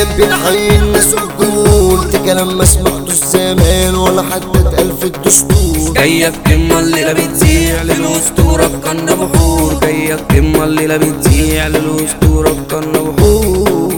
الكلام بنحيي الناس والجمهور، ده كلام ما سمعتوش زمان ولا حتى اتقال في الدستور. جاية بكلمة الليلة بتذيع للأسطورة بقنا بحور، جاية بكلمة الليلة بتذيع للأسطورة بقنا بحور.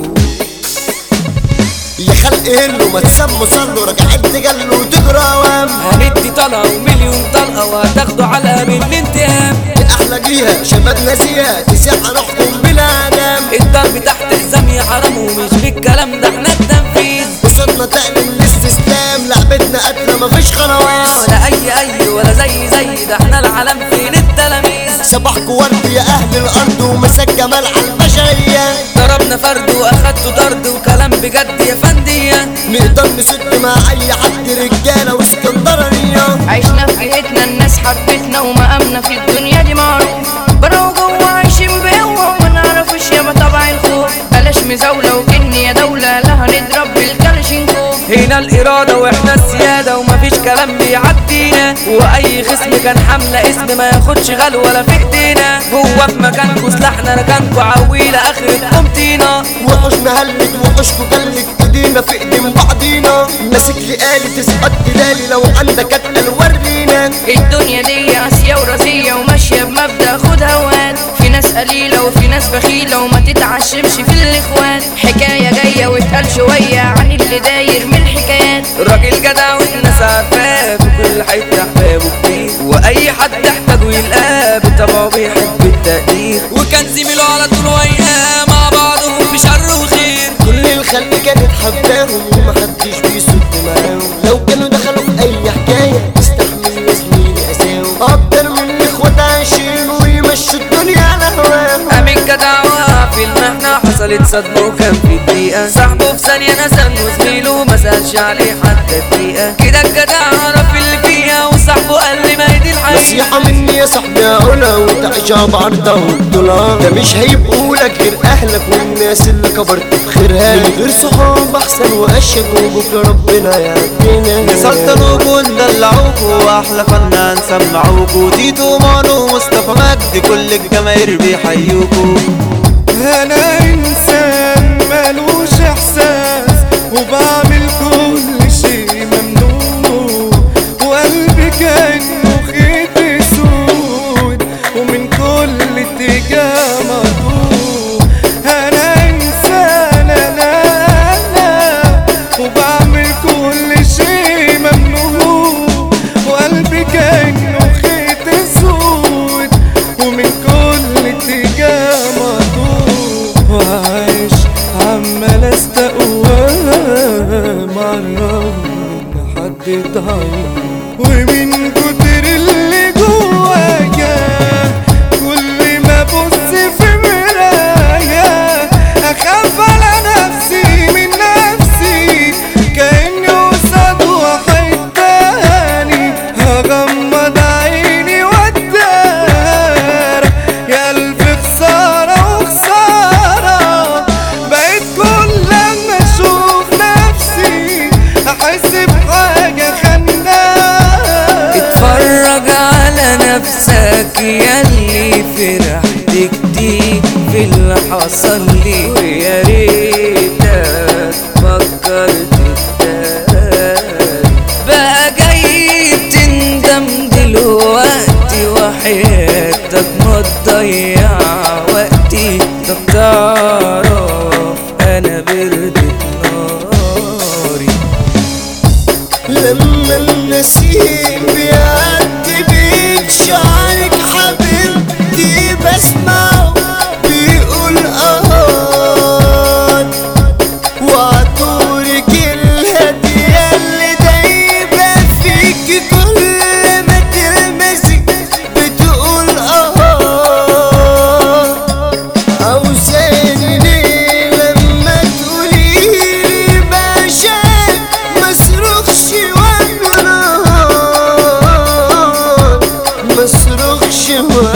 يا خلق هلو ما تسموا صلوا راجعين تجلوا وتجروا اوام، هندي طلقة ومليون طلقة وهتاخدوا علقة من الانتهام. احلى جيها شباب ناسيها تسيح نحكم بلا دم، الضرب تحت حزام يا حرام ومش بالكلام ده احنا التنفيذ. وصلنا تقلب الاستسلام لعبتنا قتلة مفيش خلاويص، ولا اي ولا زي ده احنا العالم فين التلاميذ. صباحكوا ورد يا اهل الارض ومساك جمال على البشرية، ضربنا فرد واخدتوا طرد وكلام بجد يا فندية. نقدر نسد مع اي حد رجالة واسكندرانية. عشنا في جهتنا الناس حبتنا ومقامنا في الدنيا دي معروف، برا وجوا عايشين بقوة وما نعرفوش يابا طبع الخوف. بلاش مزاولة وكن يا دولة لا هنضرب بالكلاشينكوف. هنا الإرادة واحنا السيادة ومفيش كلام بيعدينا، وأي خصم كان حملة اسم ما ياخدش غل ولا في ايدينا. جوا في مكانكوا سلاحنا ركانكوا عويلة آخرتكم طينة. وحوشنا هلت وحوشكوا جلت ايدينا في ايدين بعضينا، ماسك لي آلي تسقط تلالي لو عندك اتقل ورينا. الدنيا دي قاسية وراسية وماشية بمبدأ خد هوان، في ناس قليلة وفي ناس بخيلة وما تتعشمش في الاخوان. حكاية جاية واتقال شوية عن اللي داير من الحكايات، الراجل جدع والناس عارفاه في كل حتة احبابه كتير، وأي حد احتاجه يلقاه بطبعه بيحب التقدير. وكان زميله على طول وياه مع بعضهم في شر وخير، كل الخلق كانت حباهم ومحدش بيصد معاهم، لو كانوا دخلوا في اي حكاية استحمل يا زميلي اساهم، اكتر من اخوات عايشين ويمشوا الدنيا على هواهم. قام الجدع وقع في المحنة حصلت صدمة وكان في دقيقة، صاحبه في ثانية نسى وزميله ما سألش عليه حتى دقيقة. كده الجدع عرف اللي فيها وصاحبه قال لي ما هي دي الحقيقة. نصيحة مني يا صاحبي اقولها وتعيشها بعرضها وبطولها، ده مش هيبقوا لك غير اهلك والناس اللي كبرت بخيرها، من غير صحاب احسن واشيك وبكره ربنا يعدينا. نسلطنوكوا ندلعوكوا واحلى فنان سمعوكوا، تيتو مانو مصطفى مجدي كل الجماهير بيحيوكوا. انا انسان مالوش احساس وبعمل كل شيء ممنوع، وقلبي كانه خيط اسود ومن كل اتجاه مقطوع. انا انسان انا وبعمل كل شيء ممنوع، وقلبي كانه خيط اسود ومن كل اتجاه مقطوع. وعايش عمال استقوى معرف حد ضعيف، ومن كتر اللي جوايا كل ما ابص في مرايا اخاف على نفسي من نفسي، كأني قصاد واحد تاني هغمض عيني وادار. يا الف خسارة وخسارة بقيت كل لما اشوف نفسي احس بحاجة خناقة. اتفرج على نفسك ياللي فرحت كتير في اللي حصل لي، ويا ريتك فكرت تاني. بقى جاي تندم دلوقتي وحياتك ما تضيع وقتي. طب تعرف انا بردت ناري لما النسيم بيعدي بيك شعرك حبيبتي بسمعه بيقول اهات، وعطورك الهدية اللي دايبة فيك كل ما تلمسك بتقول اهات. عاوزاني ليه لما تقوليلي باشاك مصرخش مصرخش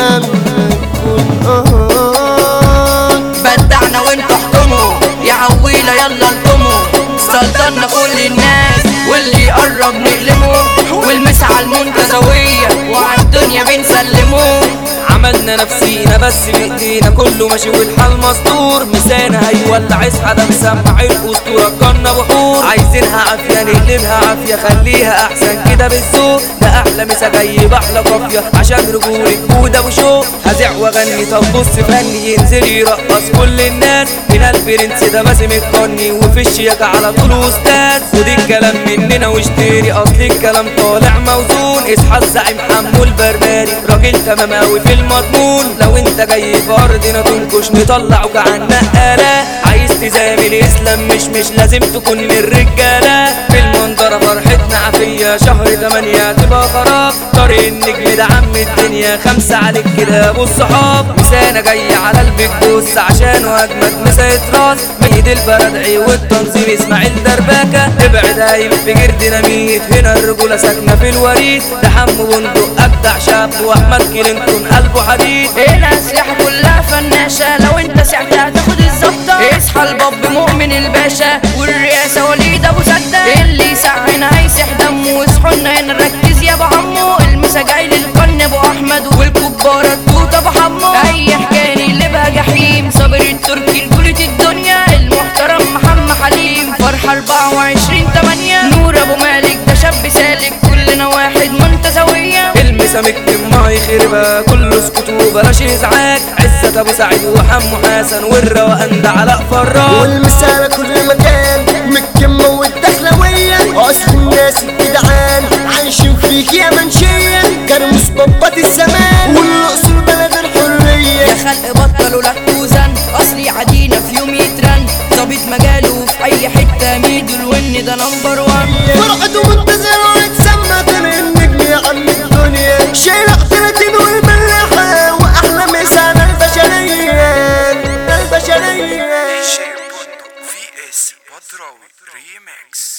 بدعنا وانتوا احكموا يا عويلة يلا انتموا، سلطنا كل الناس واللي يقرب نقلمه، والمسا على المنتزوية وعالدنيا بنسلموه. عملنا عملنا نفسينا بس بايدينا كله ماشي والحال مستور. مسانا هيولع اصحى ده مسمع الاسطوره كنا بحور. عايزينها عافيه نقلبها عافيه خليها احسن كده بالذوق. ده احلى مسا جاي باحلى قافيه عشان رجولة جودة وشوق. هزع واغني طب بص فني ينزل يرقص كل الناس. هنا البرنس ده باسم القني وفي الشياكة على طول استاذ. ودي الكلام مننا واشتري اصل الكلام طالع موزون. اصحى الزعيم حمو البربري راجل تمام اوي في المضمون. لو انت جاي في ارضنا تنكش نطلعك عالنقالة. عايز تزامل اسلام مش لازم تكون من الرجالة. في المنظرة فرحتنا عافية شهر 8 تبقى خراب. طريق النجم ده عم الدنيا 5 عليك كده ابو الصحاب. مسانا جاي على البيج بوس عشانه اجمد مسا راس. ميد البردعي والتنظيم اسماعيل درباكة. ابعد هينفجر ديناميت هنا الرجولة ساكنة في الوريد. ده حمو بندق ابدع شاب واحمد كلينتون قلبه حديد. هنا اسلحة كلها فناشة لو انت سعت هتاخد الزبطة. اصحى الباب مؤمن الباشا والرئاسة وليد ابو سدة. اللي يسعنا هيسح دمه واصحولنا هنا نركز يا ابو عمو. المسا جاي للقن ابو احمد والكبارة التوت ابو حمو. اي حكاية نقلبها جحيم صابر التركي رجولة الدنيا. المحترم محمد حليم فرحة 24/8. نور ابو مالك ده شاب سالك كلنا واحد منتزوية. المسا مكتم ما يخربها كله اسكت وبلاش ازعاج. عزة ابو سعيد وحمو حسن والروقان ده علاء فراج. والمسالة كل مكان مكمة والدخلوية. اصل الناس الجدعان عايشين فيك يا منشية. كرموس بابات الزمان والاقصر بلد الحرية. يا خلق بطلوا لكوزن اصلي عدينا في يوم يترن. ظابط مجاله في اي حتة ميدو الون ده نمبر 1. فرحته منتظرة وتسمى تاني النجم يا عم الدنيا. شايل 30 والملاحة واحلى مسا البشرية البشرية. شير بندق في اس بدراوي ريميكس.